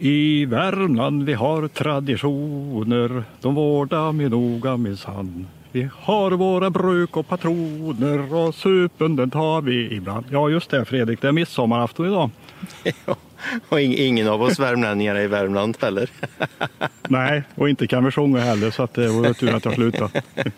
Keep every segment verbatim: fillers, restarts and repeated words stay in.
I Värmland vi har traditioner, de vårdar med noga minsann. Vi har våra bruk och patroner och supen den tar vi ibland. Ja just det Fredrik, det är midsommarafton idag. Ja, och ingen av oss värmlänningar är i Värmland heller. Nej, och inte kan vi sjunga heller så att det var tur att jag slutade.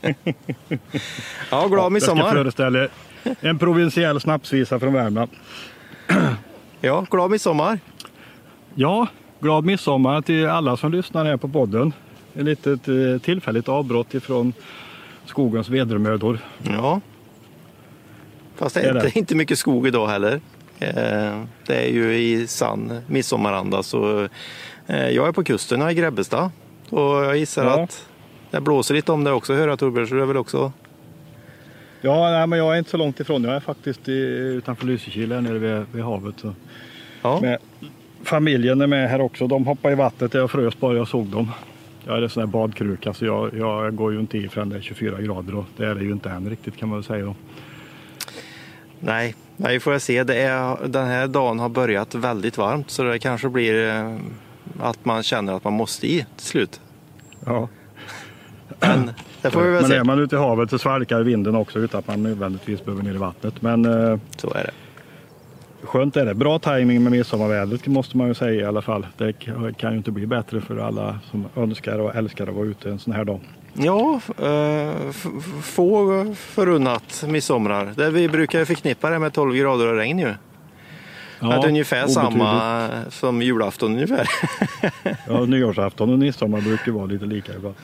Ja, glad midsommar. Jag ska föreställa en provinsiell snapsvisa från Värmland. Ja, glad midsommar. Ja, glad midsommar till alla som lyssnar här på podden. Ett litet tillfälligt avbrott ifrån skogens vedermödor. Ja. Fast det är, det är inte, inte mycket skog idag heller. Det är ju i sann midsommaranda så jag är på kusten i Grebbestad och jag gissar ja. att det blåser lite om det också, hör jag Torbjörn, så det är väl också... Ja, nej, men jag är inte så långt ifrån. Jag är faktiskt i, utanför Lysekil här nere vid, vid havet. Så. Ja. Med, familjen är med här också. De hoppar i vattnet. Jag frös bara jag såg dem. Jag är en sån här badkruka så jag, jag går ju inte i förrän det är tjugofyra grader och det är det ju inte än riktigt kan man väl säga då. Nej, nej får jag se. Det är, den här dagen har börjat väldigt varmt så det kanske blir eh, att man känner att man måste i till slut. Ja. Men det får vi väl Men se. är man ute i havet så svalkar vinden också utan att man nödvändigtvis behöver ner i vattnet. Men eh, så är det. Skönt är det. Bra timing med midsommarvädret måste man ju säga i alla fall. Det kan ju inte bli bättre för alla som önskar och älskar att vara ute en sån här dag. Ja, eh, f- få förunnat midsommar. Det vi brukar förknippa det med tolv grader och regn ju. Ja, det är ungefär obetydligt. Samma som julafton ungefär. Ja, nyårsafton och midsommar brukar vara lite lika ibland.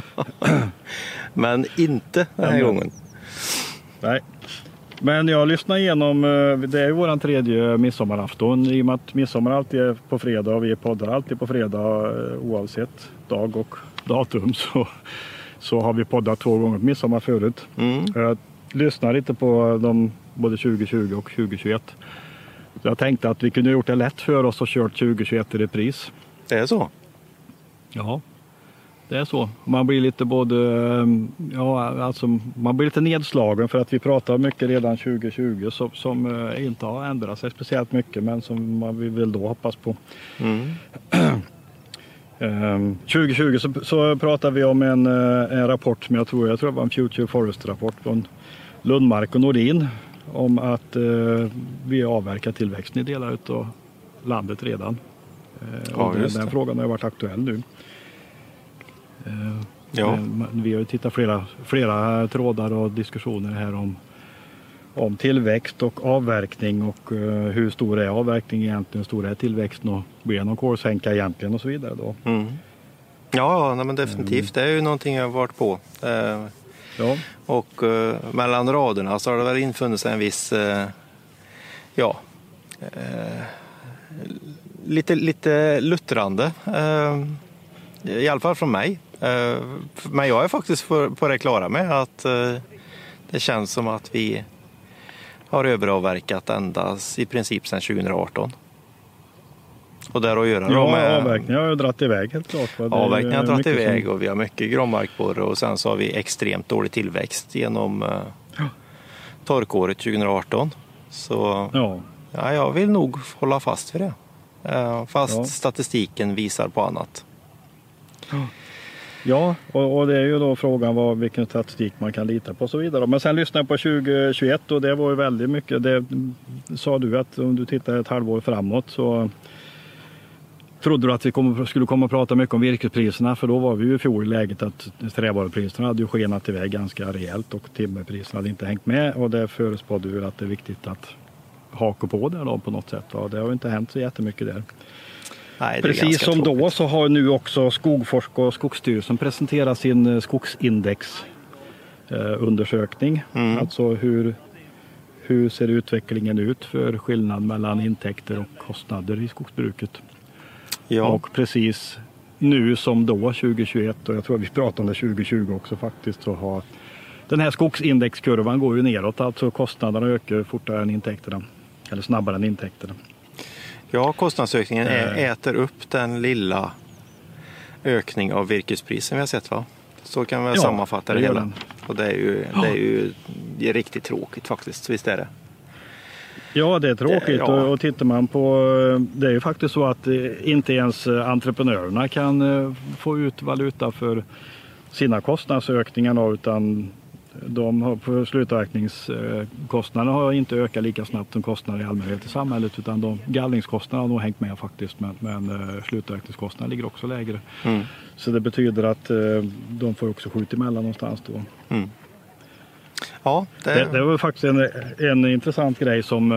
Men inte den här ja, gången. Nej. Men jag lyssnar igenom, det är ju våran tredje midsommarafton. I och med att midsommar alltid är på fredag och vi poddar alltid på fredag oavsett dag och datum så, så har vi poddat två gånger på midsommar förut. Mm. Jag lyssnar lite på dem både tjugo tjugo och tjugo tjugoett. Så jag tänkte att vi kunde gjort det lätt för oss och kört tjugo tjugoett i repris. Det är så? Ja. Det är så. Man blir lite både, ja alltså man blir lite nedslagen för att vi pratar mycket redan tjugo tjugo som, som inte har ändrat sig speciellt mycket men som man vill då hoppas på. Mm. um, tjugo tjugo så, så pratar vi om en, en rapport som jag tror, jag tror det var en Future Forest-rapport från Lundmark och Nordin om att uh, vi avverkar tillväxten i delar av landet redan. Uh, ja, och den, just det. den frågan har varit aktuell nu. Ja. Vi har ju tittat flera, flera trådar och diskussioner här om, om tillväxt och avverkning och uh, hur stor är avverkning egentligen, hur stor är tillväxten och blir det någon kolsänka egentligen och så vidare då. Mm. Ja, nej, men definitivt. Det är ju någonting jag har varit på. Eh, ja. Och eh, mellan raderna så har det väl infunnit sig en viss eh, ja eh, lite, lite luttrande eh, i alla fall från mig. Uh, men jag är faktiskt för, på det klara med att uh, det känns som att vi har överavverkat ända i princip sedan tjugo arton. Och där att göra ja, med avverkningen har ju dratt iväg helt klart. Avverkningen har dratt iväg som... och vi har mycket gråmarkborre och sen så har vi extremt dålig tillväxt genom uh, ja. torkåret tjugo arton. Så ja. Ja, jag vill nog hålla fast vid det. Uh, fast ja. statistiken visar på annat. Ja. Ja, och, och det är ju då frågan vad, vilken statistik man kan lita på och så vidare. Men sen lyssnade jag på tjugo tjugoett och det var ju väldigt mycket, det sa du att om du tittar ett halvår framåt så trodde du att vi kom, skulle komma att prata mycket om virkespriserna för då var vi ju i fjol i läget att trävarupriserna hade ju skenat iväg ganska rejält och timmerpriserna hade inte hängt med och det förespådde ju att det är viktigt att haka på det då på något sätt och det har ju inte hänt så jättemycket där. Nej, precis som tråkigt. Då så har nu också Skogforsk och Skogsstyrelsen presenterat sin skogsindexundersökning. Mm. Alltså hur, hur ser utvecklingen ut för skillnad mellan intäkter och kostnader i skogsbruket. Ja. Och precis nu som då tjugo tjugoett och jag tror att vi pratar om det tjugo tjugo också faktiskt så har den här skogsindexkurvan går ju neråt, alltså kostnaderna ökar fortare än intäkterna eller snabbare än intäkterna. Ja, kostnadsökningen äter upp den lilla ökning av virkesprisen vi har sett, va? Så kan vi ja, sammanfatta det, det hela. Den. Och det är ju, det är ju det är riktigt tråkigt faktiskt, visst är det? Ja, det är tråkigt. Det, ja. och, och tittar man på, det är ju faktiskt så att inte ens entreprenörerna kan få ut valuta för sina kostnadsökningar, utan de har på slutavverkningskostnaderna har inte ökat lika snabbt som kostnader i allmänhet i samhället, utan de gallringskostnaderna har nog hängt med faktiskt, men, men slutavverkningskostnaderna ligger också lägre. Mm. Så det betyder att de får också skjuta emellan någonstans då. Mm. Ja, det... Det, det var faktiskt en, en intressant grej som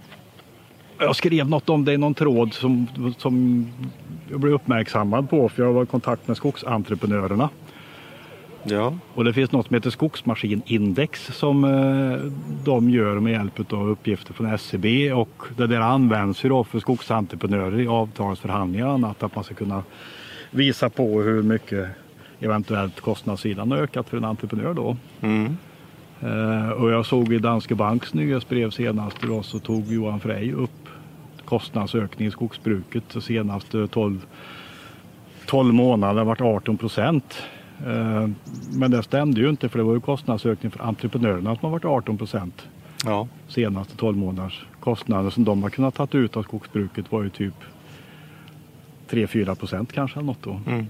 jag skrev något om det i någon tråd som, som jag blev uppmärksammad på, för jag var i kontakt med skogsentreprenörerna. Ja. Och det finns något som heter skogsmaskinindex som eh, de gör med hjälp av uppgifter från S C B, och det där används ju då för skogsentreprenörer i avtalsförhandlingar och annat, att man ska kunna visa på hur mycket eventuellt kostnadssidan har ökat för en entreprenör då. Mm. Eh, och jag såg i Danske Banks nyhetsbrev senast då, så tog Johan Frey upp kostnadsökning i skogsbruket de senaste tolv, tolv månader varit arton procent. Men det stämde ju inte, för det var ju kostnadsökning för entreprenörerna som har varit arton procent. Ja. Senaste tolv månaders kostnader som de har kunnat ta ut av skogsbruket var ju typ tre till fyra procent kanske något då. Mm.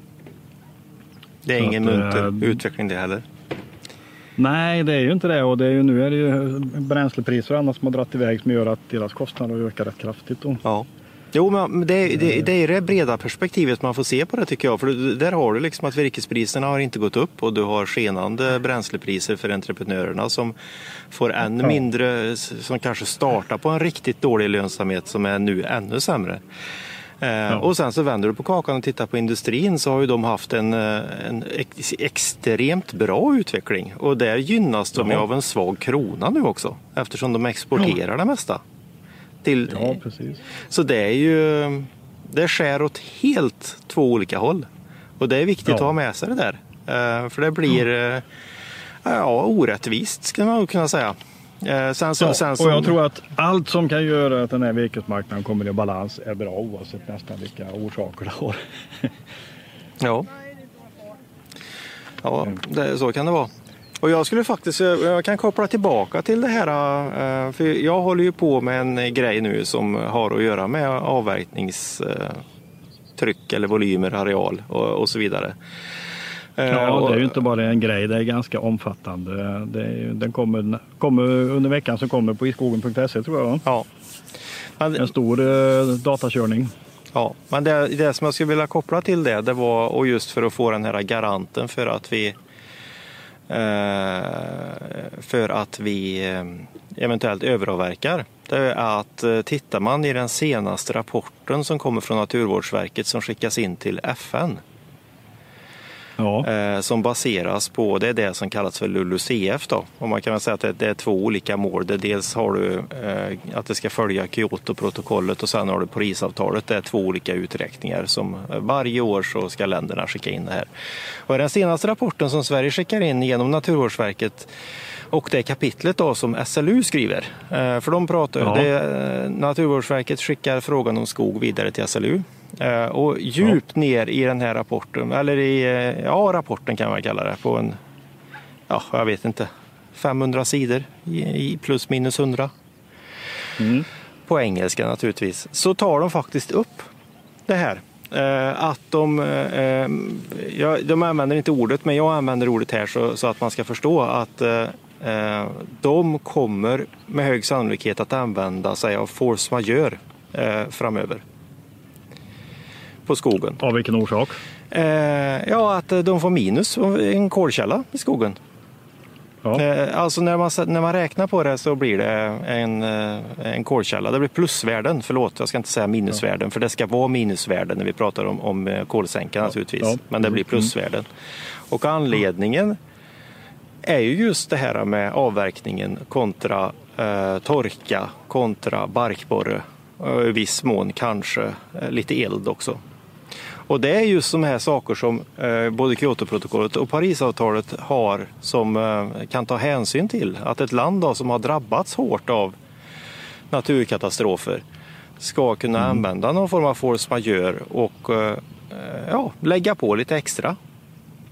Det är så ingen att, munter äh, utveckling det heller. Nej, det är ju inte det, och det är ju, nu är det ju bränslepriser och annat som har dratt iväg som gör att deras kostnader ökar rätt kraftigt då. Ja. Jo, men det, det, det är det breda perspektivet man får se på det, tycker jag. För där har du liksom att virkespriserna har inte gått upp, och du har skenande bränslepriser för entreprenörerna som får ännu mindre, som kanske startar på en riktigt dålig lönsamhet som är nu ännu sämre. Ja. Och sen så vänder du på kakan och tittar på industrin, så har ju de haft en, en ex, extremt bra utveckling. Och där gynnas de ja. av en svag krona nu också, eftersom de exporterar ja. det mesta. Till, ja, precis. Så det är ju, det skär åt helt två olika håll. Och det är viktigt ja. att ha med sig det där. Uh, för det blir uh, ja, orättvist, ska man kunna säga. Uh, sen så, ja, sen och som... jag tror att allt som kan göra att den här virkesmarknaden kommer i balans är bra, oavsett nästan vilka orsaker det har. ja, ja det, så kan det vara. Och jag skulle faktiskt, jag kan koppla tillbaka till det här, för jag håller ju på med en grej nu som har att göra med avverkningstryck eller volymer, areal och, och så vidare. Ja, det är ju inte bara en grej, det är ganska omfattande. Det är, den kommer, kommer under veckan som kommer på iskogen punkt se, tror jag. Ja. Men, en stor eh, datakörning. Ja, men det, det som jag skulle vilja koppla till det, det var, och just för att få den här garanten för att vi för att vi eventuellt överavverkar. Det är att tittar man i den senaste rapporten som kommer från Naturvårdsverket som skickas in till F N. Ja. Som baseras på, det är det som kallas för L U L U C F då. Och man kan väl säga att det är två olika mål. Dels har du att det ska följa Kyoto-protokollet, och sen har du Parisavtalet. Det är två olika uträkningar som varje år så ska länderna skicka in det här. Och den senaste rapporten som Sverige skickar in genom Naturvårdsverket, och det kapitlet då som S L U skriver, för de pratar, ja. det, Naturvårdsverket skickar frågan om skog vidare till S L U. Och djupt ja. ner i den här rapporten, eller i ja, rapporten kan man kalla det, på en, ja, jag vet inte, femhundra sidor i plus minus hundra. Mm. På engelska naturligtvis. Så tar de faktiskt upp det här. Att de, ja, de använder inte ordet, men jag använder ordet här så, så att man ska förstå att de kommer med hög sannolikhet att använda sig av force majeure framöver. På skogen. Av vilken orsak? Eh, ja, att de får minus, en kolkälla i skogen. Ja. Eh, alltså när man, när man räknar på det så blir det en, en kolkälla. Det blir plusvärden, förlåt, jag ska inte säga minusvärden, ja. för det ska vara minusvärden när vi pratar om, om kolsänka naturligtvis. Ja. Men det blir plusvärden. Och anledningen är ju just det här med avverkningen kontra eh, torka, kontra barkborre. Och i viss mån kanske eh, lite eld också. Och det är just de här saker som eh, både Kyotoprotokollet och Parisavtalet har, som eh, kan ta hänsyn till. Att ett land då, som har drabbats hårt av naturkatastrofer ska kunna mm. använda någon form av force majeure och eh, ja, lägga på lite extra.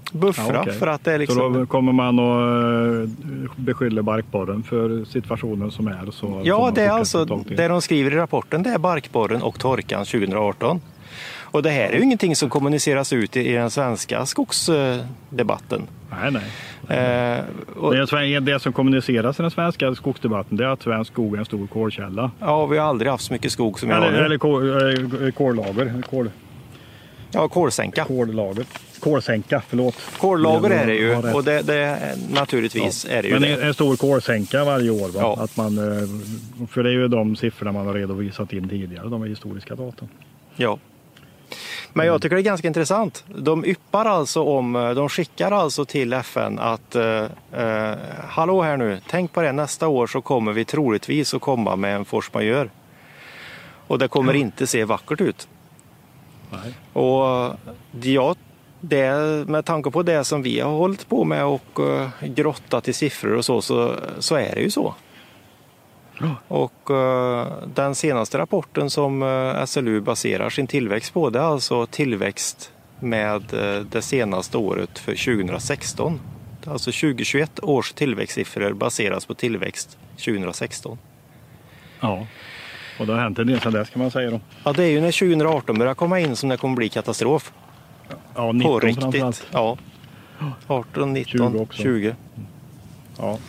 buffra Ja, okay. för att det är liksom... Så då kommer man att beskylla barkborren för situationen som är? Så ja, det är alltså det de skriver i rapporten, det är barkborren och torkan tjugo arton. Och det här är ju ingenting som kommuniceras ut i den svenska skogsdebatten. Nej, nej. Eh, och... det, är, det som kommuniceras i den svenska skogsdebatten, det är att svensk skog är en stor kolkälla. Ja, vi har aldrig haft så mycket skog som jag eller, har nu. Eller kol, kollager. Kol... Ja, kolsänka. Kollager. Kolsänka, förlåt. Kollager är det ju, och det, det naturligtvis ja. är det ju. Men det. en stor kolsänka varje år, va? Ja. Att man, för det är ju de siffrorna man har redovisat in tidigare, de är historiska data. Ja. Men jag tycker det är ganska intressant. De yppar alltså om, de skickar alltså till F N att eh, eh, hallå här nu, tänk på det, nästa år så kommer vi troligtvis att komma med en force majeure. Och det kommer ja. inte se vackert ut. Nej. Och ja, det, med tanke på det som vi har hållit på med och uh, grottat i siffror och så, så, så är det ju så. Ja. Och uh, den senaste rapporten som uh, S L U baserar sin tillväxt på, det är alltså tillväxt med uh, det senaste året för tjugo sexton. Alltså tjugo tjugoett års tillväxtsiffror baseras på tillväxt tjugo sexton. Ja. Och det har hänt en del sedan dess kan man säga då. Ja, det är ju när tjugo arton börjar komma in som det kommer bli katastrof. Ja, nitton på riktigt. Ja. arton, nitton, tjugo. Ja.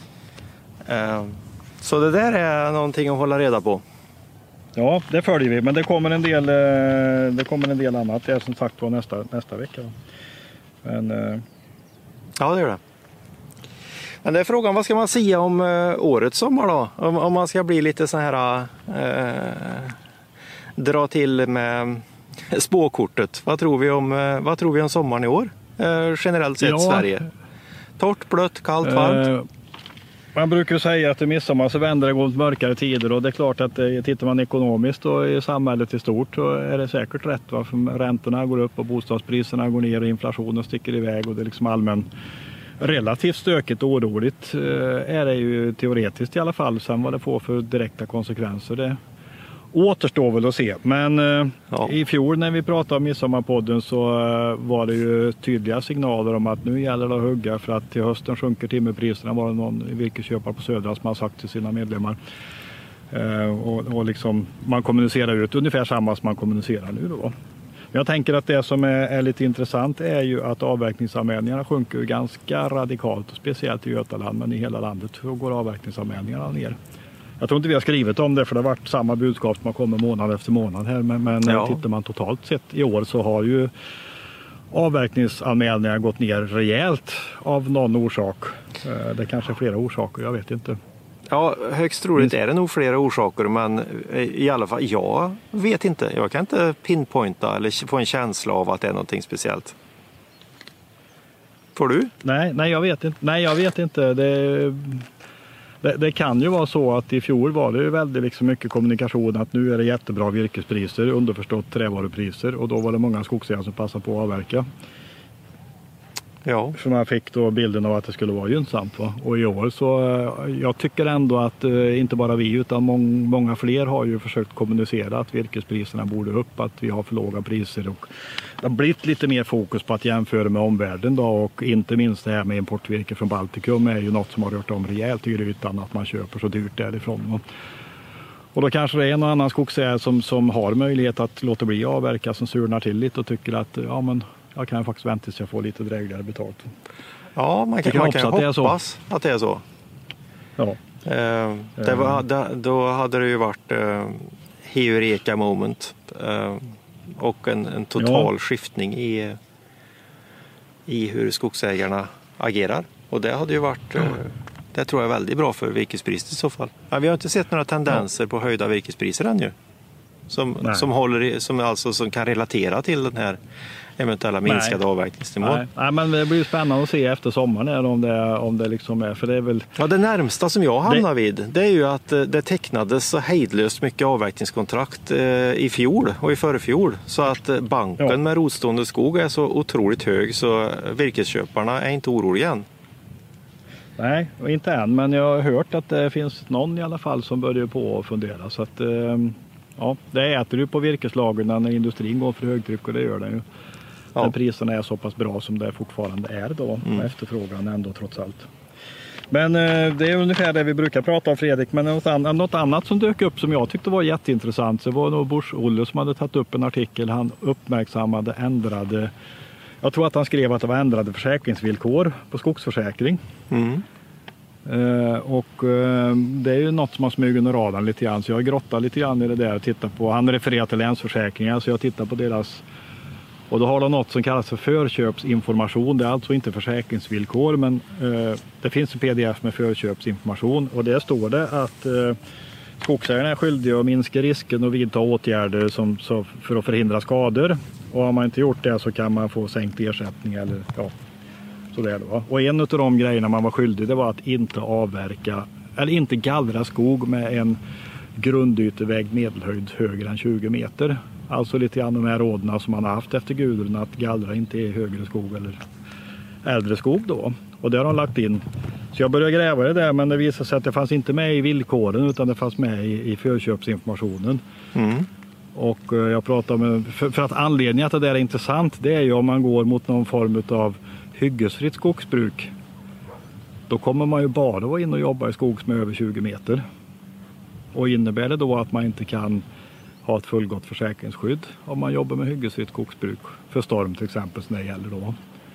Så det där är någonting att hålla reda på. Ja, det följer vi. Men det kommer en del, det kommer en del annat. Det är som sagt på nästa, nästa vecka. Men, ja, det gör det. Men det är frågan, vad ska man säga om uh, årets sommar då? Om, om man ska bli lite så här uh, dra till med spåkortet. Vad tror vi om, uh, vad tror vi om sommaren i år? Uh, generellt sett ja. Sverige. Torrt, blött, kallt, varmt? Uh, man brukar säga att i midsommar så vänder det mot mörkare tider och det är klart att uh, tittar man ekonomiskt och i samhället i stort så är det säkert rätt. Va? För räntorna går upp och bostadspriserna går ner och inflationen sticker iväg och det är liksom allmän relativt stökigt och oroligt är det ju teoretiskt i alla fall. Sen vad det får för direkta konsekvenser, det återstår väl att se. Men ja. i fjol när vi pratade om Midsommarpodden så var det ju tydliga signaler om att nu gäller det att hugga för att till hösten sjunker timmerpriserna, var det någon virkesköpare på Södra som har sagt till sina medlemmar. Och, och liksom, man kommunicerar ut ungefär samma som man kommunicerar nu då. Jag tänker att det som är, är lite intressant är ju att avverkningsanmälningarna sjunker ganska radikalt, speciellt i Götaland, men i hela landet så går avverkningsanmälningarna ner. Jag tror inte vi har skrivit om det för det har varit samma budskap som har kommit månad efter månad här, men, men ja. tittar man totalt sett i år så har ju avverkningsanmälningar gått ner rejält av någon orsak. Det kanske är flera orsaker, jag vet inte. Ja, högst troligt är det nog flera orsaker, men i alla fall, jag vet inte. Jag kan inte pinpointa eller få en känsla av att det är någonting speciellt. Får du? Nej, nej jag vet inte. Nej, jag vet inte. Det, det, det kan ju vara så att i fjol var det ju väldigt liksom mycket kommunikation att nu är det jättebra virkespriser, underförstått trävarupriser, och då var det många skogsägare som passade på att avverka. Ja. För man fick då bilden av att det skulle vara gynnsamt. Va? Och i år så, jag tycker ändå att eh, inte bara vi utan mång, många fler har ju försökt kommunicera att virkespriserna borde upp, att vi har för låga priser. Och det har blivit lite mer fokus på att jämföra med omvärlden då, och inte minst det här med importvirke från Baltikum är ju något som har rört om rejält i ytan, att man köper så dyrt därifrån. Va? Och då kanske det är en och annan skogsägare som, som har möjlighet att låta bli avverka, som surnar till lite och tycker att ja men jag kan faktiskt vänta tills jag får lite drägligare betalt. Ja, man kan, man kan att hoppas det att det är så. Ja. Eh, det var, det, då hade det ju varit eh, heureka moment eh, och en, en total ja. skiftning i, i hur skogsägarna agerar. Och det hade ju varit, eh, det tror jag är väldigt bra för virkespriset i så fall. Ja, vi har inte sett några tendenser ja. på höjda virkespriser ännu. Som, som, håller, som, alltså, som kan relatera till den här eventuella minskade Nej. avverkningsnivån. Nej. Nej, men det blir spännande att se efter sommaren om det, om det liksom är, för det är väl... Ja, det närmsta som jag hamnar det... vid, det är ju att det tecknades så hejdlöst mycket avverkningskontrakt eh, i fjol och i förfjol, så att banken ja. med rotstående skog är så otroligt hög så virkesköparna är inte oroliga än. Nej, inte än, men jag har hört att det finns någon i alla fall som börjar på att fundera, så att... Eh... Ja, det äter ju på virkeslagren när industrin går för högtryck, och det gör den ju. Ja. När priserna är så pass bra som det fortfarande är då. Mm. Efterfrågan ändå trots allt. Men eh, det är ungefär det vi brukar prata om, Fredrik. Men något annat, något annat som dök upp som jag tyckte var jätteintressant, så var nog Bors-Olle som hade tagit upp en artikel. Han uppmärksammade ändrade, jag tror att han skrev att det var ändrade försäkringsvillkor på skogsförsäkring. Mm. Uh, och uh, det är ju något som har smugit under radarn lite grann, så jag grottar lite grann i det där och tittar på, han refererar till Länsförsäkringar, så jag tittar på deras, och då har de något som kallas för förköpsinformation. Det är alltså inte försäkringsvillkor, men uh, det finns en pdf med förköpsinformation, och där står det att uh, skogsägarna är skyldiga att minska risken och vidta åtgärder som, så, för att förhindra skador, och har man inte gjort det så kan man få sänkt ersättning eller ja. Sådär då. Och en av de grejerna man var skyldig, det var att inte avverka eller inte gallra skog med en grundytevägd medelhöjd högre än tjugo meter. Alltså lite grann de här rådena som man har haft efter Gudrun, att gallra inte är högre skog eller äldre skog då. Och det har de lagt in. Så jag började gräva det där, men det visade sig att det fanns inte med i villkoren utan det fanns med i, i förköpsinformationen. Mm. Och jag pratade med, för, för att anledningen att det där är intressant, det är ju om man går mot någon form av hyggesfritt skogsbruk, då kommer man ju bara vara in och jobba i skog som är över tjugo meter. Och innebär det då att man inte kan ha ett fullgott försäkringsskydd om man jobbar med hyggesfritt skogsbruk för storm till exempel, som det gäller då.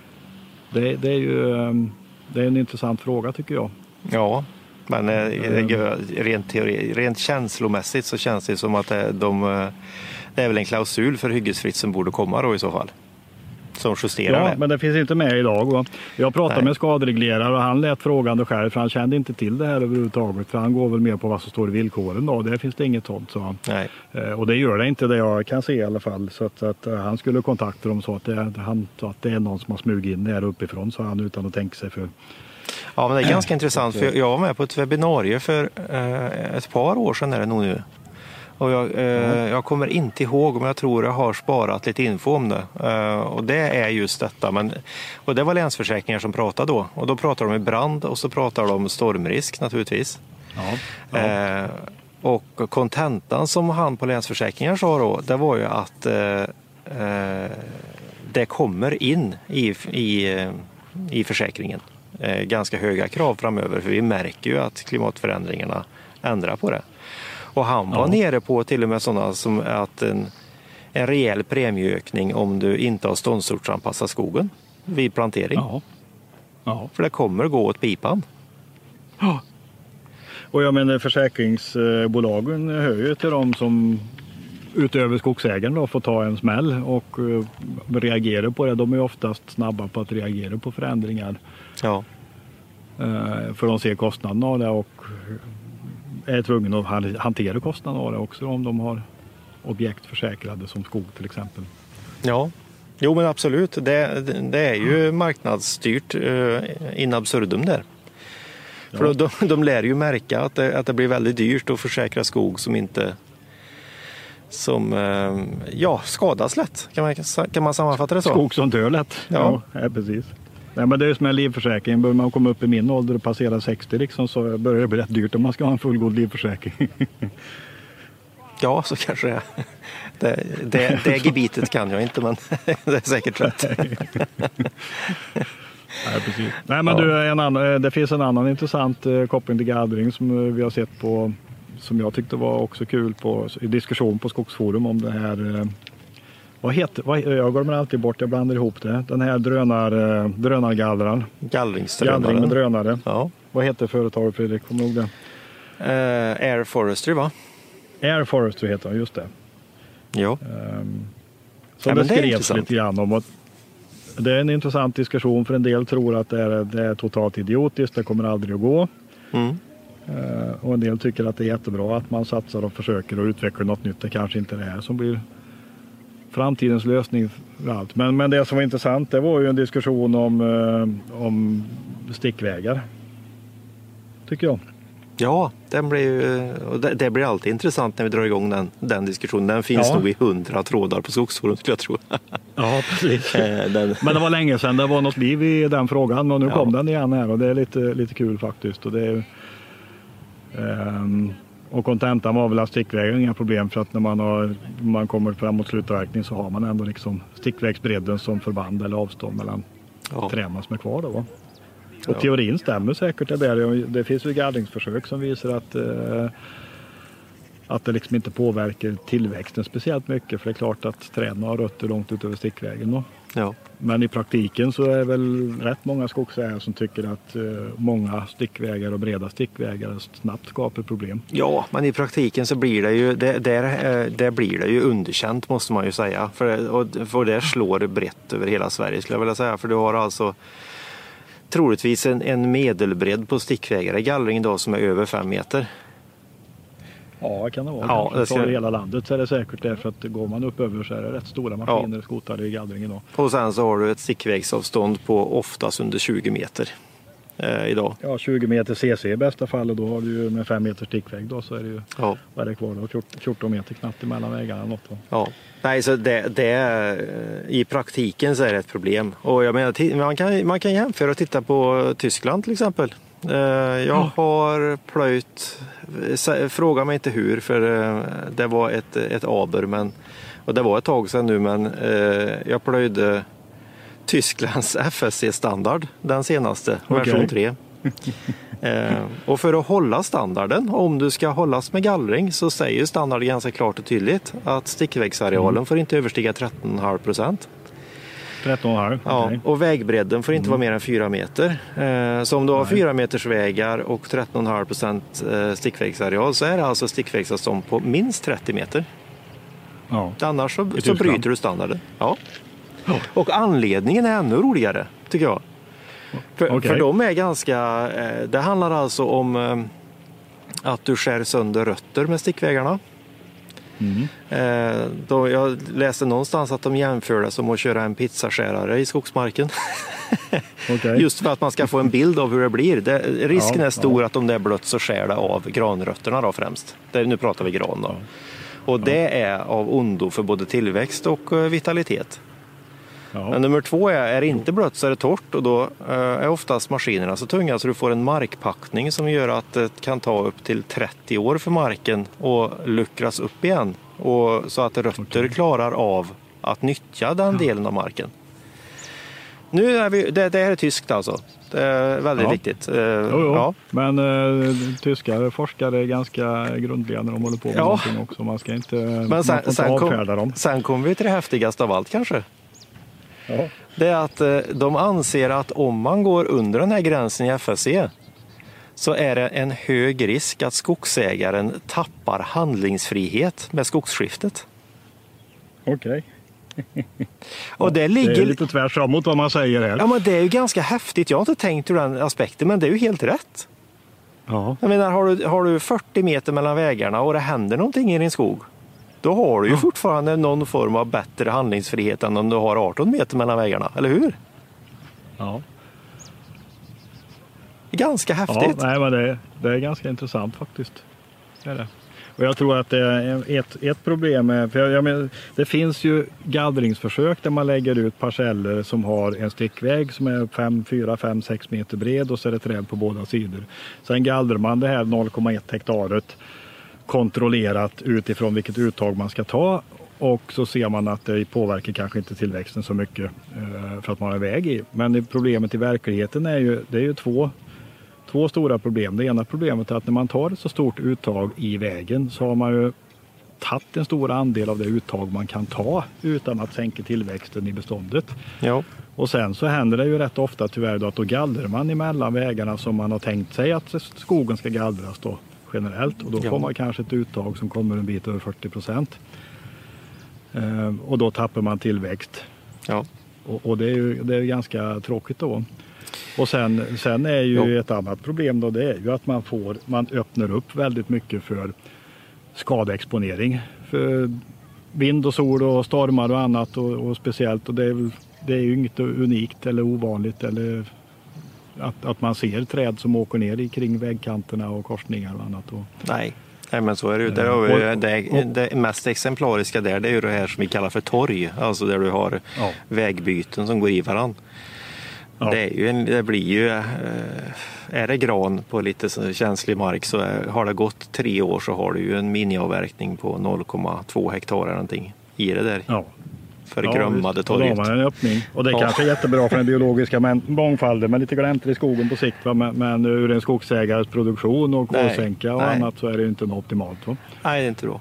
Det, det är ju det är en intressant fråga tycker jag. Ja, men rent, teori, rent känslomässigt så känns det som att det, de, det är väl en klausul för hyggesfritt som borde komma då i så fall. Som justerar ja, det. Men det finns inte med idag. Va? Jag pratade Nej. med skadereglerare och han lät frågande själv, för han kände inte till det här överhuvudtaget. För han går väl mer på vad som står i villkoren då. Där finns det inget sånt, sa han. Nej. Eh, och det gör det inte, det jag kan se i alla fall. Så att, att uh, han skulle kontakta dem, så att det, han, så att det är någon som har smugit in där uppifrån, sa han, utan att tänka sig för. Ja, men det är ganska intressant, för jag var med på ett webbinarie för eh, ett par år sedan är det nog nu. Och jag, eh, mm. jag kommer inte ihåg, men jag tror jag har sparat lite info om det. Eh, och det är just detta. Men, och det var Länsförsäkringar som pratade då. Och då pratar de om brand och så pratar de om stormrisk naturligtvis. Ja. Ja. Eh, och kontentan som han på Länsförsäkringar sa då, det var ju att eh, eh, det kommer in i, i, i försäkringen. Eh, ganska höga krav framöver, för vi märker ju att klimatförändringarna ändrar på det. Och han var ja. nere på till och med sådana som att en, en rejäl premieökning om du inte har ståndsortsanpassat skogen vid plantering. Ja. Ja. För det kommer gå åt pipan. Ja. Och jag menar, försäkringsbolagen hör ju till dem som utöver skogsägaren då får ta en smäll och uh, reagera på det. De är oftast snabba på att reagera på förändringar. Ja. Uh, för de ser kostnaden av det och är tvungna att hantera kostnaden av det också om de har objekt försäkrade som skog till exempel. Ja, jo men absolut. Det, det är ju marknadsstyrt uh, in absurdum där. Ja. För de, de lär ju märka att det, att det blir väldigt dyrt att försäkra skog som inte som uh, ja, skadas lätt. Kan man, kan man sammanfatta det så? Skog som dör lätt. Ja, ja, ja precis. Nej, men det är ju som en livförsäkring. Börjar man komma upp i min ålder och passera sextio liksom, så börjar det bli rätt dyrt om man ska ha en fullgod livförsäkring. Ja, så kanske det är. Det, det, det gebitet kan jag inte, men det är säkert rätt. Nej, precis. Nej, men ja. du, en annan, det finns en annan intressant eh, koppling till gallring som vi har sett på, som jag tyckte var också kul på, i diskussion på Skogsforum om det här. Eh, Vad heter, vad, jag går mig alltid bort, jag blandar ihop det. Den här drönar, drönargallran. Gallringsdrönaren. Gallring med drönare. Ja. Vad heter företaget, Fredrik? Kommer du ihåg det? Uh, Air Forestry, va? Air Forestry heter det, just det. Ja. Um, så ja, det, det skrevs lite grann om att det är en intressant diskussion, för en del tror att det är, det är totalt idiotiskt, det kommer aldrig att gå. Mm. Uh, och en del tycker att det är jättebra att man satsar och försöker och utvecklar något nytt. Det kanske inte är det här som blir framtidens lösning för allt. Men, men det som var intressant, det var ju en diskussion om, eh, om stickvägar. Tycker jag. Ja, den blir ju, och det, det blir alltid intressant när vi drar igång den, den diskussionen. Den finns ja. nog i hundra trådar på Skogsforum, skulle jag tro. Ja, precis. den... Men det var länge sedan det var något liv i den frågan. Och nu ja. kom den igen här och det är lite, lite kul faktiskt. Och det är, um, Och kontentan var väl att stickvägen är inga problem, för att när man, har, man kommer fram mot slutverkning så har man ändå liksom stickvägsbredden som förband eller avstånd mellan ja. träden som är kvar då, va? Och ja. teorin stämmer säkert det där. Det finns ju gallringsförsök som visar att, eh, att det liksom inte påverkar tillväxten speciellt mycket, för det är klart att träden har rötter långt ut över stickvägen då. Ja. Men i praktiken så är det väl rätt många skogsägare som tycker att eh, många stickvägar och breda stickvägar snabbt skapar problem. Ja, men i praktiken så blir det ju det, där, där blir det ju underkänt, måste man ju säga. För, och, för det slår brett över hela Sverige, skulle jag vilja säga. För du har alltså troligtvis en, en medelbredd på stickvägar i gallring idag som är över fem meter. Ja, kan det vara. Ja, det ska... I hela landet så är det säkert det, för att går man upp över så är det rätt stora maskiner ja. skotade i gallringen då. Och sen så har du ett stickvägsavstånd på oftast under tjugo meter eh, idag. Ja, tjugo meter C C i bästa fall, och då har du ju med fem meter stickväg då, så är det ju, ja. vad är det kvar då? fjorton meter knappt emellan vägarna något då. Ja, nej, så det, det i praktiken så är det ett problem. Och jag menar, man kan, man kan jämföra och titta på Tyskland till exempel. Jag har plöjt, fråga mig inte hur, för det var ett, ett aber, men, och det var ett tag sedan nu, men jag plöjde Tysklands F S C-standard, den senaste, okay. version tre. Och för att hålla standarden, om du ska hållas med gallring, så säger standarden ganska klart och tydligt att stickvägsarealen mm. får inte överstiga tretton komma fem procent. tretton komma fem, ja, okay. Och vägbredden får inte mm. vara mer än fyra meter. Eh, så om du har fyra meters vägar och tretton komma fem procent stickvägsareal, så är det alltså stickvägsavstånd på minst trettio meter. Ja. Annars så, så bryter du standarden. Ja. Ja. Och anledningen är ännu roligare, tycker jag. För, okay. för de är ganska... Eh, det handlar alltså om eh, att du skär sönder rötter med stickvägarna. Mm. Eh, då jag läste någonstans att de jämför det som att köra en pizzaskärare i skogsmarken. Okay. Just för att man ska få en bild av hur det blir. Det, risken ja, är stor ja. att om det är blött så skär det av granrötterna då främst. Det, nu pratar vi gran då. Ja. Och det ja. är av ondo för både tillväxt och uh, vitalitet. Ja. Men nummer två är, är det inte blött så är det torrt, och då uh, är oftast maskinerna så tunga så du får en markpackning som gör att det kan ta upp till trettio år för marken och luckras upp igen, och så att rötter okay. klarar av att nyttja den ja. delen av marken. Nu är vi, det, det här är tyskt alltså. Det är väldigt ja. viktigt. Uh, jo, jo. Ja. Men uh, tyska forskare är ganska grundliga när de håller på med ja. någonting också. Man ska inte, Men sen, inte sen avfärda kom, dem. Sen kommer vi till det häftigaste av allt kanske. Ja. Det är att uh, de anser att om man går under den här gränsen i F S C så är det en hög risk att skogsägaren tappar handlingsfrihet med skogsskiftet. Okej. Okay. Och det, ligger... det är lite tvärtom mot vad man säger här. Ja, men det är ju ganska häftigt. Jag har inte tänkt ur den aspekten, men det är ju helt rätt. Ja. Jag menar, har du, har du fyrtio meter mellan vägarna och det händer någonting i din skog, då har du ju ja. fortfarande någon form av bättre handlingsfrihet än om du har arton meter mellan vägarna, eller hur? Ja. Ganska häftigt. Ja, nej, men det, det är ganska intressant faktiskt. Det är det. Och jag tror att det är ett, ett problem är, för jag, jag menar, det finns ju gallringsförsök där man lägger ut parceller som har en stickväg som är fem, fyra, fem, sex meter bred, och så är det träd på båda sidor. Sen gallrar man det här noll komma ett hektaret kontrollerat utifrån vilket uttag man ska ta, och så ser man att det påverkar kanske inte tillväxten så mycket för att man har väg i. Men problemet i verkligheten är ju, det är ju två Två stora problem. Det ena problemet är att när man tar ett så stort uttag i vägen så har man ju tagit en stor andel av det uttag man kan ta utan att sänka tillväxten i beståndet. Ja. Och sen så händer det ju rätt ofta tyvärr då att då gallrar man emellan vägarna som man har tänkt sig att skogen ska gallras då generellt. Och då ja. får man kanske ett uttag som kommer en bit över fyrtio procent. Ehm, och då tappar man tillväxt. Ja. Och, och det är ju det är ganska tråkigt då. Och sen, sen är ju jo. ett annat problem då, det är ju att man får, man öppnar upp väldigt mycket för skadeexponering. För vind och sol och stormar och annat, och, och speciellt, och det är, det är ju inget unikt eller ovanligt eller att, att man ser träd som åker ner i kring vägkanterna och korsningar och annat. Och, Nej. Nej, men så är det ju. Där har vi, och, det, och, det mest exemplariska där, det är ju det här som vi kallar för torg, alltså där du har ja. vägbyten som går i varandra. Ja. Det, är ju en, det blir ju, är det gran på lite så känslig mark så är, har det gått tre år så har du ju en miniavverkning på noll komma två hektar eller någonting i det där. Ja. Förgrömmade ja, torget. Då har man en öppning. Och det är ja. kanske är jättebra för den biologiska mångfalden, men lite gläntor i skogen på sikt. Va? Men, men ur en skogsägares produktion och kolsänka och nej. annat så är det ju inte något optimalt. Va? Nej, det är inte då.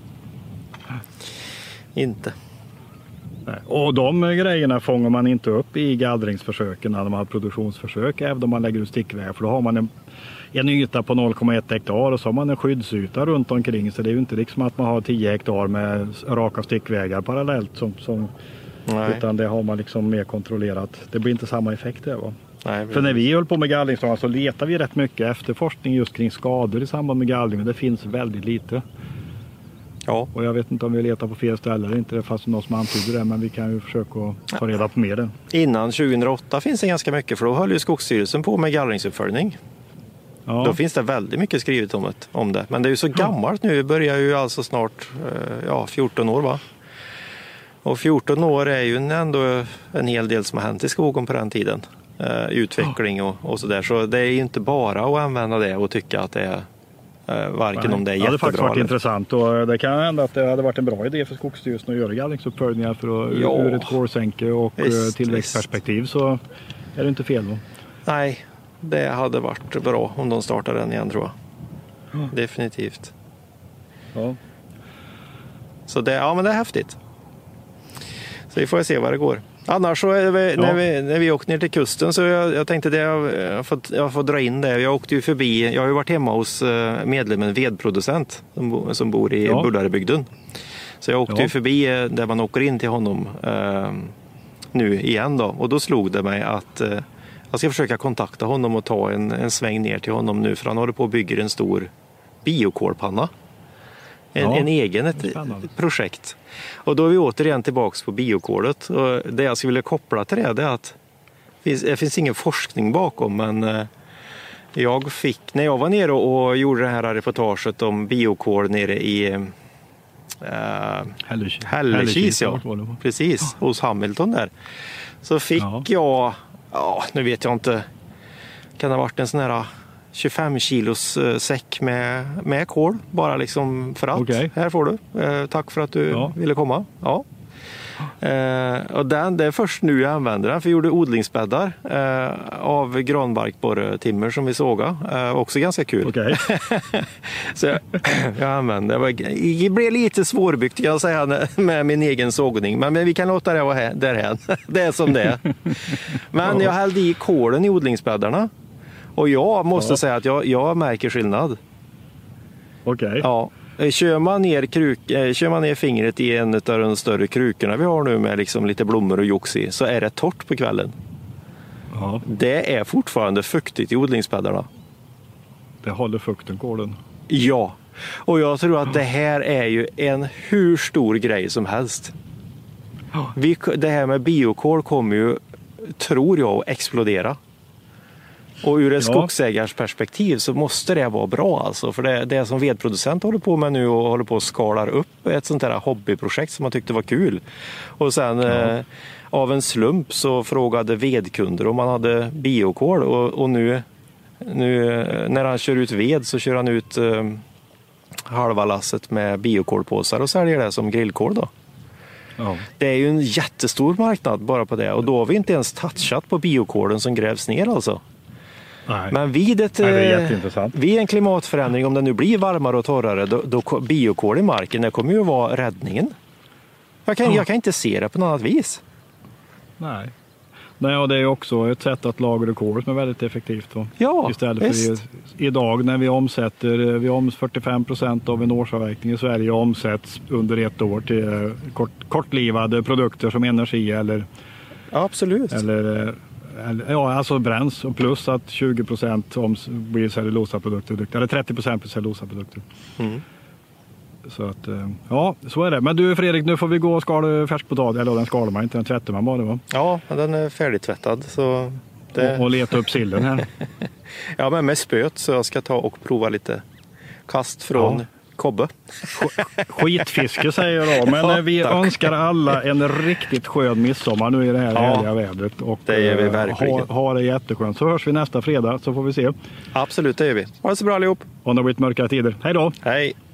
Inte. Nej. Och de grejerna fångar man inte upp i gallringsförsöken när man har produktionsförsök, även om man lägger ut stickvägar. För då har man en, en yta på noll komma ett hektar och så har man en skyddsyta runt omkring. Så det är ju inte liksom att man har tio hektar med raka stickvägar parallellt. Som, som, utan det har man liksom mer kontrollerat. Det blir inte samma effekt där, va? Nej, för när vi höll på med gallring så letar vi rätt mycket efter forskning just kring skador i samband med gallring. Det finns väldigt lite. Ja. Och jag vet inte om vi letar på fel ställe eller inte, det fast någon som antyder det, men vi kan ju försöka ta reda på mer. Innan tjugohundraåtta finns det ganska mycket, för då höll ju Skogsstyrelsen på med gallringsuppföljning. Ja. Då finns det väldigt mycket skrivet om, ett, om det. Men det är ju så gammalt nu, vi börjar ju alltså snart ja, fjorton år va? Och fjorton år är ju ändå en hel del som har hänt i skogen på den tiden. Uh, utveckling och, och sådär. Så det är ju inte bara att använda det och tycka att det är uh, varken om det är jättebra. Det hade faktiskt varit eller... intressant och det kan hända att det hade varit en bra idé för Skogsstyrelsen att göra gallringsuppföljningar för att, ja, ur ett kolsänke och visst, tillväxtperspektiv visst. Så är det inte fel då. Nej, det hade varit bra om de startar den igen tror jag. Mm. Definitivt. Ja. Så det, ja, men det är häftigt. Så vi får se vad det går. Annars så är vi, ja. när, vi, när vi åkte ner till kusten så jag, jag tänkte det, jag, jag, får, jag får dra in det. Jag åkte ju förbi, jag har ju varit hemma hos medlemmen vedproducent som, bo, som bor i ja. Bullarebygden. Så jag åkte ja. ju förbi där man åker in till honom eh, nu igen då. Och då slog det mig att eh, jag ska försöka kontakta honom och ta en, en sväng ner till honom nu. För han håller på att bygga en stor biokolpanna. En, ja, en egen ett, ett projekt. Och då är vi återigen tillbaka på biokolet. Och det jag skulle vilja koppla till det är att det finns, det finns ingen forskning bakom. Men jag fick, när jag var nere och gjorde det här reportaget om biokol nere i äh, Hällekis, ja. Precis, hos Hamilton där. Så fick ja. jag, ja, nu vet jag inte, kan det ha varit en sån här tjugofem kilos säck med, med kol, bara liksom för allt. Okay. Här får du. Eh, tack för att du ja. ville komma. Ja. Eh, och den, det är först nu jag använder den, för jag gjorde odlingsbäddar eh, av granbarkborretimmer som vi såga. Eh, också ganska kul. Okay. Så jag, jag använde det. Det blev lite svårbyggt kan jag säga med min egen sågning, men, men vi kan låta det vara därhän. Det är som det är. Men jag hällde i kolen i odlingsbäddarna. Och jag måste ja. säga att jag, jag märker skillnad. Okej. Okay. Ja. Kör man, ner kruk, kör man ner fingret i en av de större krukorna vi har nu med liksom lite blommor och jox i, så är det torrt på kvällen. Ja. Det är fortfarande fuktigt i odlingsbäddarna. Det håller fukten kolen. Ja. Och jag tror att det här är ju en hur stor grej som helst. Ja. Vi, det här med biokol kommer ju, tror jag, att explodera. Och ur ett ja. skogsägars perspektiv så måste det vara bra alltså. För det, det som vedproducent håller på med nu och håller på att skalar upp ett sånt här hobbyprojekt som man tyckte var kul. Och sen ja. eh, av en slump så frågade vedkunder om man hade biokol. Och, och nu, nu när han kör ut ved så kör han ut eh, halva lasset med biokolpåsar och säljer det som grillkol då. Ja. Det är ju en jättestor marknad bara på det. Och då har vi inte ens touchat på biokolen som grävs ner alltså. Nej. Men vid, ett, Nej, vid en klimatförändring, om det nu blir varmare och torrare, då, då biokol i marken, det kommer ju vara räddningen. Jag kan, ja. jag kan inte se det på något annat vis. Nej. Nej, och det är också ett sätt att lagra kol som är väldigt effektivt. Då. Ja, istället för visst. i, idag när vi omsätter, vi om fyrtiofem procent av en årsavverkning i Sverige omsätts under ett år till kort, kortlivade produkter som energi eller... Ja, absolut. Eller, ja, alltså bränns och plus att tjugo procent om blir cellulosaprodukter eller trettio procent blir cellulosaprodukter. Mm. Så att, ja, så är det. Men du Fredrik, nu får vi gå och skala färskpotatis, eller den skalar man inte, den tvättar man bara va? Ja, den är färdigtvättad så det... och, och leta upp sillen här. Ja, men med spöt så jag ska ta och prova lite kast från ja. Kobbe. Skitfiske säger jag då. Men Ja, vi tack. önskar alla en riktigt skön midsommar nu i det här Ja, härliga vädret. Och det gör vi eh, verkligen. Ha, ha det jätteskönt. Så hörs vi nästa fredag så får vi se. Absolut, det gör vi. Ha det så bra allihop. Om det har blivit mörka tider. Hej då! Hej!